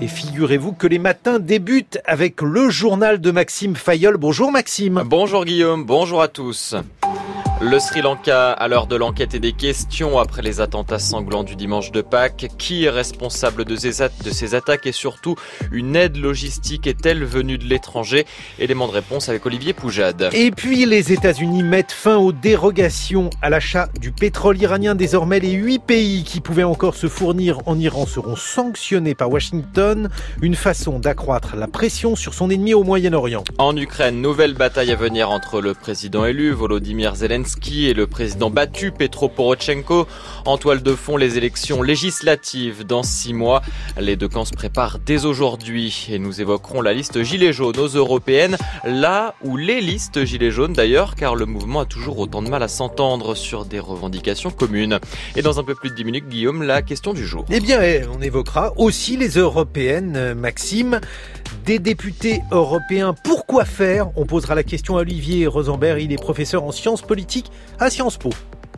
Et figurez-vous que les matins débutent avec le journal de Maxime Fayolle. Bonjour Maxime. Bonjour Guillaume, bonjour à tous. Le Sri Lanka, à l'heure de l'enquête et des questions après les attentats sanglants du dimanche de Pâques. Qui est responsable de ces attaques et surtout, une aide logistique est-elle venue de l'étranger? Élément de réponse avec Olivier Poujade. Et puis les États-Unis mettent fin aux dérogations à l'achat du pétrole iranien. Désormais, les 8 pays qui pouvaient encore se fournir en Iran seront sanctionnés par Washington. Une façon d'accroître la pression sur son ennemi au Moyen-Orient. En Ukraine, nouvelle bataille à venir entre le président élu, Volodymyr Zelensky, et le président battu, Petro Porochenko. En toile de fond, les élections législatives dans 6 mois. Les deux camps se préparent dès aujourd'hui. Et nous évoquerons la liste Gilets jaunes aux européennes. Là où les listes Gilets jaunes d'ailleurs, car le mouvement a toujours autant de mal à s'entendre sur des revendications communes. Et dans un peu plus de 10 minutes, Guillaume, la question du jour. Eh bien, on évoquera aussi les européennes, Maxime. Des députés européens, pourquoi faire? On posera la question à Olivier Rosenberg, il est professeur en sciences politiques à Sciences Po.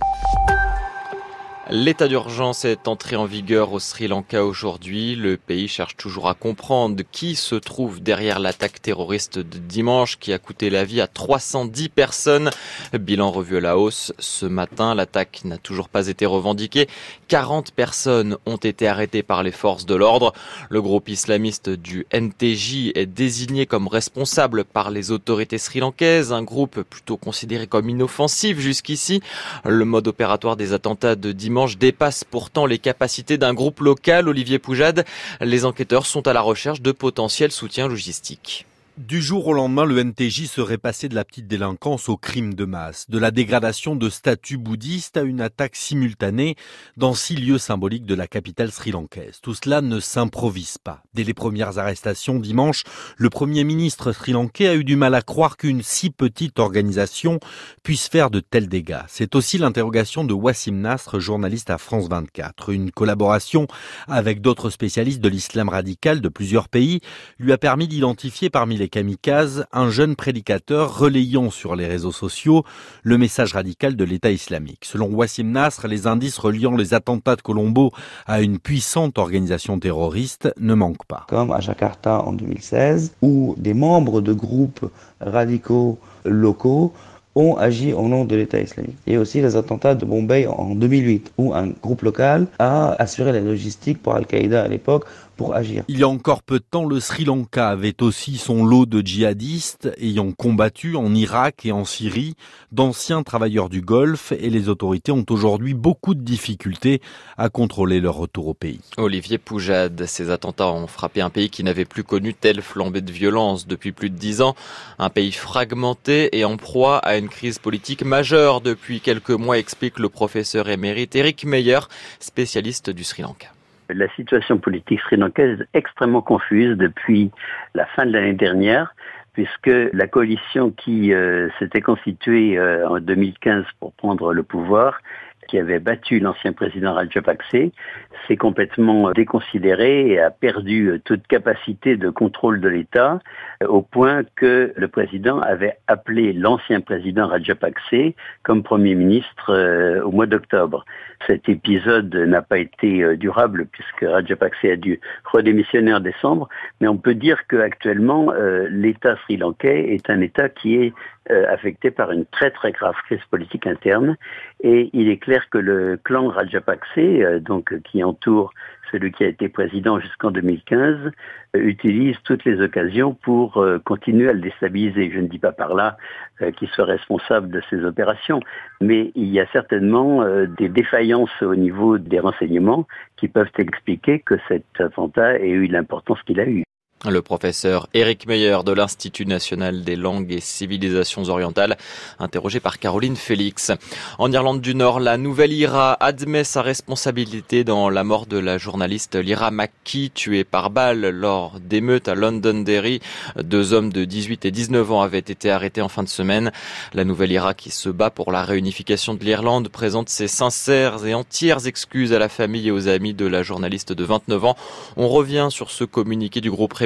L'état d'urgence est entré en vigueur au Sri Lanka aujourd'hui. Le pays cherche toujours à comprendre qui se trouve derrière l'attaque terroriste de dimanche qui a coûté la vie à 310 personnes. Bilan revu à la hausse. Ce matin, l'attaque n'a toujours pas été revendiquée. 40 personnes ont été arrêtées par les forces de l'ordre. Le groupe islamiste du NTJ est désigné comme responsable par les autorités sri-lankaises. Un groupe plutôt considéré comme inoffensif jusqu'ici. Le mode opératoire des attentats de dimanche dépasse pourtant les capacités d'un groupe local. Olivier Poujade, les enquêteurs sont à la recherche de potentiels soutiens logistiques. Du jour au lendemain, le NTJ serait passé de la petite délinquance au crime de masse, de la dégradation de statues bouddhistes à une attaque simultanée dans 6 lieux symboliques de la capitale sri-lankaise. Tout cela ne s'improvise pas. Dès les premières arrestations dimanche, le Premier ministre sri-lankais a eu du mal à croire qu'une si petite organisation puisse faire de tels dégâts. C'est aussi l'interrogation de Wassim Nasr, journaliste à France 24. Une collaboration avec d'autres spécialistes de l'islam radical de plusieurs pays lui a permis d'identifier parmi les kamikazes, un jeune prédicateur relayant sur les réseaux sociaux le message radical de l'État islamique. Selon Wassim Nasr, les indices reliant les attentats de Colombo à une puissante organisation terroriste ne manquent pas. Comme à Jakarta en 2016, où des membres de groupes radicaux locaux ont agi au nom de l'État islamique. Et aussi les attentats de Bombay en 2008, où un groupe local a assuré la logistique pour Al-Qaïda à l'époque pour agir. Il y a encore peu de temps, le Sri Lanka avait aussi son lot de djihadistes ayant combattu en Irak et en Syrie, d'anciens travailleurs du Golfe, et les autorités ont aujourd'hui beaucoup de difficultés à contrôler leur retour au pays. Olivier Poujade, ces attentats ont frappé un pays qui n'avait plus connu telle flambée de violence depuis plus de 10 ans. Un pays fragmenté et en proie à une crise politique majeure depuis quelques mois, explique le professeur émérite Éric Meyer, spécialiste du Sri Lanka. La situation politique sri-lankaise est extrêmement confuse depuis la fin de l'année dernière, puisque la coalition qui s'était constituée en 2015 pour prendre le pouvoir, qui avait battu l'ancien président Rajapakse, s'est complètement déconsidérée et a perdu toute capacité de contrôle de l'État, au point que le président avait appelé l'ancien président Rajapakse comme Premier ministre au mois d'octobre. Cet épisode n'a pas été durable puisque Rajapakse a dû redémissionner en décembre, mais on peut dire qu'actuellement l'État sri-lankais est un État qui est affecté par une très très grave crise politique interne, et il est clair que le clan Rajapakse, donc qui entoure celui qui a été président jusqu'en 2015, utilise toutes les occasions pour continuer à le déstabiliser. Je ne dis pas par là qu'il soit responsable de ces opérations, mais il y a certainement des défaillances au niveau des renseignements qui peuvent expliquer que cet attentat ait eu l'importance qu'il a eu. Le professeur Éric Meyer de l'Institut national des langues et civilisations orientales, interrogé par Caroline Félix. En Irlande du Nord, la nouvelle IRA admet sa responsabilité dans la mort de la journaliste Lyra McKee, tuée par balle lors d'émeutes à Londonderry. 2 hommes de 18 et 19 ans avaient été arrêtés en fin de semaine. La nouvelle IRA, qui se bat pour la réunification de l'Irlande, présente ses sincères et entières excuses à la famille et aux amis de la journaliste de 29 ans. On revient sur ce communiqué du groupe républicain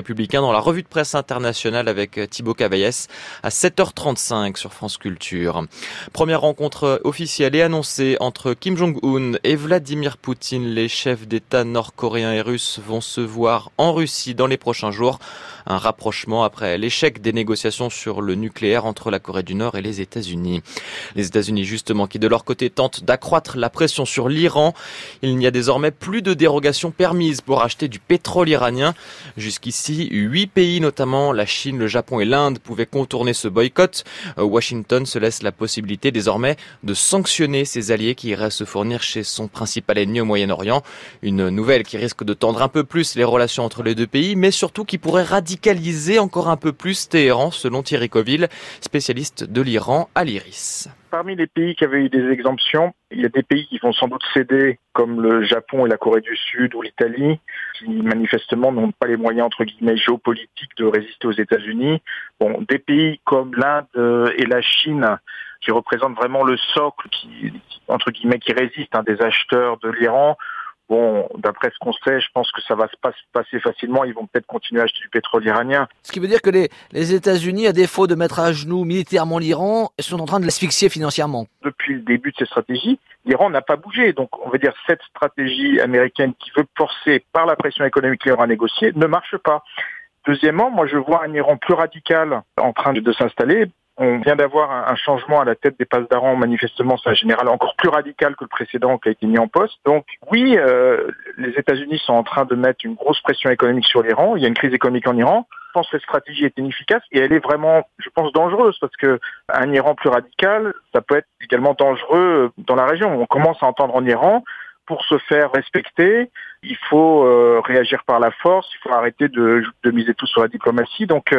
Républicains dans la revue de presse internationale avec Thibaut Cavaillès à 7h35 sur France Culture. Première rencontre officielle et annoncée entre Kim Jong-un et Vladimir Poutine. Les chefs d'État nord-coréens et russes vont se voir en Russie dans les prochains jours. Un rapprochement après l'échec des négociations sur le nucléaire entre la Corée du Nord et les États-Unis. Les États-Unis justement qui de leur côté tentent d'accroître la pression sur l'Iran. Il n'y a désormais plus de dérogations permises pour acheter du pétrole iranien. Jusqu'ici, 8 pays, notamment la Chine, le Japon et l'Inde, pouvaient contourner ce boycott. Washington se laisse la possibilité désormais de sanctionner ses alliés qui iraient se fournir chez son principal ennemi au Moyen-Orient. Une nouvelle qui risque de tendre un peu plus les relations entre les deux pays, mais surtout qui pourrait radicaliser encore un peu plus Téhéran, selon Thierry Coville, spécialiste de l'Iran à l'IRIS. Parmi les pays qui avaient eu des exemptions, il y a des pays qui vont sans doute céder, comme le Japon et la Corée du Sud ou l'Italie, qui manifestement n'ont pas les moyens, entre guillemets, géopolitiques de résister aux États-Unis. Bon, des pays comme l'Inde et la Chine, qui représentent vraiment le socle, entre guillemets, qui résiste des acheteurs de l'Iran. Bon, d'après ce qu'on sait, je pense que ça va se passer facilement. Ils vont peut-être continuer à acheter du pétrole iranien. Ce qui veut dire que les États-Unis, à défaut de mettre à genoux militairement l'Iran, sont en train de l'asphyxier financièrement. Depuis le début de ces stratégies, l'Iran n'a pas bougé. Donc, on va dire cette stratégie américaine qui veut forcer par la pression économique l'Iran à négocier ne marche pas. Deuxièmement, moi je vois un Iran plus radical en train de s'installer. On vient d'avoir un changement à la tête des Pasdaran. Manifestement, c'est un général encore plus radical que le précédent qui a été mis en poste. Donc oui, les États-Unis sont en train de mettre une grosse pression économique sur l'Iran. Il y a une crise économique en Iran. Je pense que cette stratégie est inefficace et elle est vraiment, je pense, dangereuse parce que un Iran plus radical, ça peut être également dangereux dans la région. On commence à entendre en Iran, pour se faire respecter, il faut réagir par la force, il faut arrêter de miser tout sur la diplomatie. Donc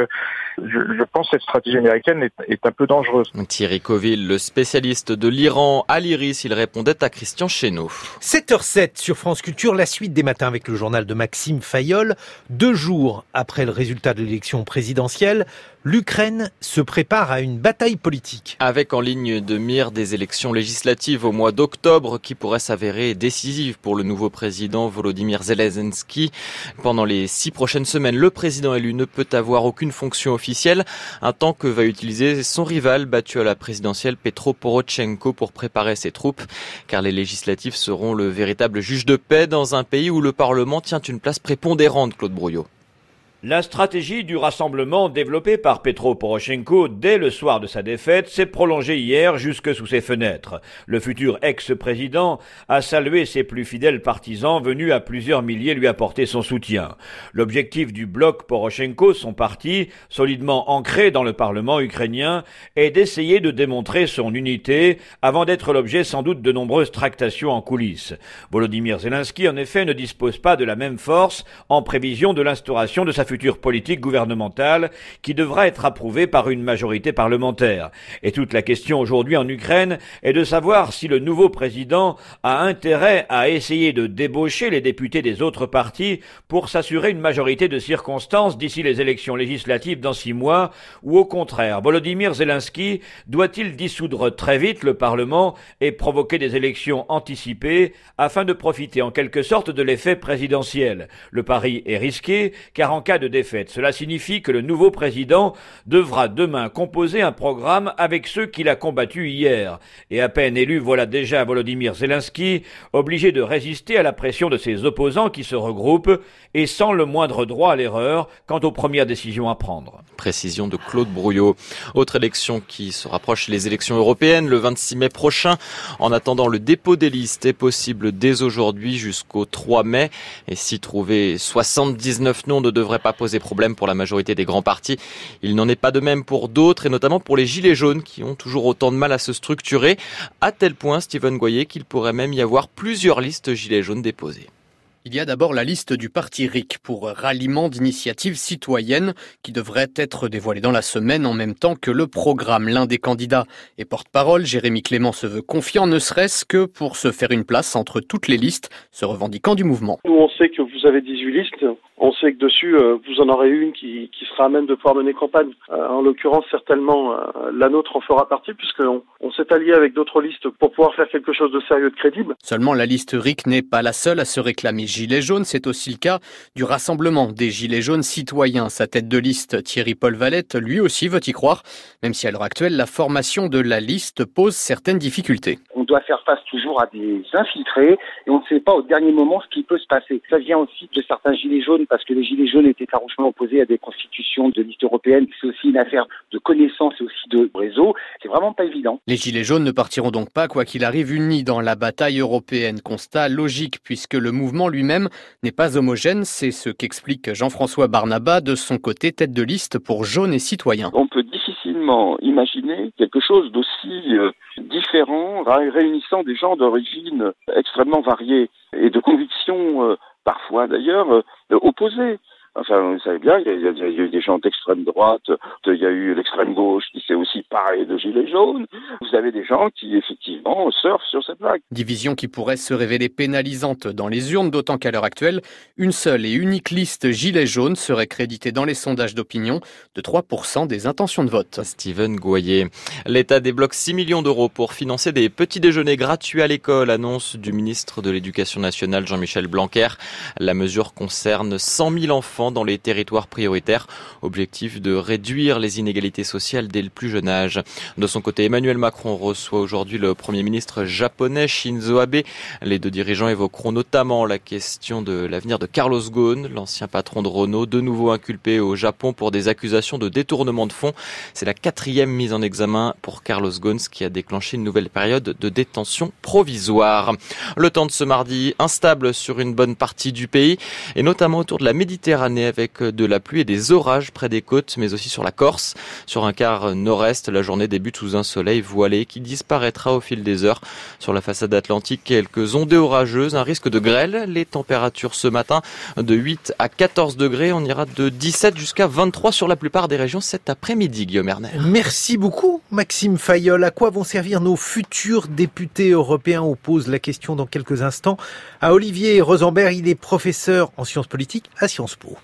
je pense que cette stratégie américaine est un peu dangereuse. Thierry Coville, le spécialiste de l'Iran à l'IRIS, il répondait à Christian Chesneau. 7h07 sur France Culture, la suite des matins avec le journal de Maxime Fayolle. 2 jours après le résultat de l'élection présidentielle, l'Ukraine se prépare à une bataille politique. Avec en ligne de mire des élections législatives au mois d'octobre qui pourraient s'avérer décisives pour le nouveau président Volodymyr Zelensky. Pendant les 6 prochaines semaines, le président élu ne peut avoir aucune fonction officielle, un temps que va utiliser son rival battu à la présidentielle Petro Poroshenko pour préparer ses troupes, car les législatives seront le véritable juge de paix dans un pays où le Parlement tient une place prépondérante, Claude Brouillot. La stratégie du rassemblement développée par Petro Poroshenko dès le soir de sa défaite s'est prolongée hier jusque sous ses fenêtres. Le futur ex-président a salué ses plus fidèles partisans venus à plusieurs milliers lui apporter son soutien. L'objectif du bloc Poroshenko, son parti, solidement ancré dans le Parlement ukrainien, est d'essayer de démontrer son unité avant d'être l'objet sans doute de nombreuses tractations en coulisses. Volodymyr Zelensky, en effet, ne dispose pas de la même force en prévision de l'instauration de sa future politique gouvernementale qui devra être approuvée par une majorité parlementaire. Et toute la question aujourd'hui en Ukraine est de savoir si le nouveau président a intérêt à essayer de débaucher les députés des autres partis pour s'assurer une majorité de circonstances d'ici les élections législatives dans 6 mois, ou au contraire, Volodymyr Zelensky doit-il dissoudre très vite le Parlement et provoquer des élections anticipées afin de profiter en quelque sorte de l'effet présidentiel. Le pari est risqué car en cas de défaite, cela signifie que le nouveau président devra demain composer un programme avec ceux qu'il a combattus hier. Et à peine élu, voilà déjà Volodymyr Zelensky obligé de résister à la pression de ses opposants qui se regroupent et sans le moindre droit à l'erreur quant aux premières décisions à prendre. Précision de Claude Brouillot. Autre élection qui se rapproche, les élections européennes le 26 mai prochain. En attendant, le dépôt des listes est possible dès aujourd'hui jusqu'au 3 mai. Et si trouver 79 noms ne devrait pas poser problème pour la majorité des grands partis, il n'en est pas de même pour d'autres et notamment pour les gilets jaunes qui ont toujours autant de mal à se structurer. À tel point, Stephen Goyer, qu'il pourrait même y avoir plusieurs listes gilets jaunes déposées. Il y a d'abord la liste du parti RIC pour ralliement d'initiatives citoyennes qui devrait être dévoilée dans la semaine en même temps que le programme. L'un des candidats et porte-parole, Jérémy Clément, se veut confiant, ne serait-ce que pour se faire une place entre toutes les listes se revendiquant du mouvement. Nous, on sait que vous avez 18 listes. On sait que dessus, vous en aurez une qui sera à même de pouvoir mener campagne. En l'occurrence, certainement, la nôtre en fera partie puisqu'on s'est allié avec d'autres listes pour pouvoir faire quelque chose de sérieux, de crédible. Seulement, la liste RIC n'est pas la seule à se réclamer Gilets jaunes. C'est aussi le cas du Rassemblement des Gilets jaunes citoyens. Sa tête de liste, Thierry-Paul Valette, lui aussi veut y croire, même si à l'heure actuelle, la formation de la liste pose certaines difficultés. On doit faire face toujours à des infiltrés et on ne sait pas au dernier moment ce qui peut se passer. Ça vient aussi de certains Gilets jaunes parce que les Gilets jaunes étaient farouchement opposés à des constitutions de listes européennes. C'est aussi une affaire de connaissances et aussi de réseau. C'est vraiment pas évident. Les Gilets jaunes ne partiront donc pas, quoi qu'il arrive, unis dans la bataille européenne. Constat logique puisque le mouvement lui-même n'est pas homogène. C'est ce qu'explique Jean-François Barnaba, de son côté tête de liste pour Jaunes et Citoyens. On peut difficilement imaginer quelque chose d'aussi différent, réunissant des gens d'origine extrêmement variées et de convictions parfois d'ailleurs opposées. Enfin, vous savez bien, il y a eu des gens d'extrême droite, il y a eu l'extrême gauche qui s'est aussi paré de gilets jaunes. Vous avez des gens qui, effectivement, surfent sur cette vague. Division qui pourrait se révéler pénalisante dans les urnes, d'autant qu'à l'heure actuelle, une seule et unique liste gilets jaunes serait créditée dans les sondages d'opinion de 3% des intentions de vote. Steven Goyer. L'État débloque 6 millions d'euros pour financer des petits déjeuners gratuits à l'école, annonce du ministre de l'Éducation nationale Jean-Michel Blanquer. La mesure concerne 100 000 enfants dans les territoires prioritaires. Objectif de réduire les inégalités sociales dès le plus jeune âge. De son côté, Emmanuel Macron reçoit aujourd'hui le Premier ministre japonais Shinzo Abe. Les deux dirigeants évoqueront notamment la question de l'avenir de Carlos Ghosn, l'ancien patron de Renault, de nouveau inculpé au Japon pour des accusations de détournement de fonds. C'est la 4e mise en examen pour Carlos Ghosn, qui a déclenché une nouvelle période de détention provisoire. Le temps de ce mardi, instable sur une bonne partie du pays, et notamment autour de la Méditerranée, avec de la pluie et des orages près des côtes, mais aussi sur la Corse. Sur un quart nord-est, la journée débute sous un soleil voilé qui disparaîtra au fil des heures. Sur la façade atlantique, quelques ondées orageuses, un risque de grêle. Les températures ce matin de 8 à 14 degrés. On ira de 17 jusqu'à 23 sur la plupart des régions cet après-midi, Guillaume Erner. Merci beaucoup, Maxime Fayolle. À quoi vont servir nos futurs députés européens? On pose la question dans quelques instants à Olivier Rosenberg. Il est professeur en sciences politiques à Sciences Po.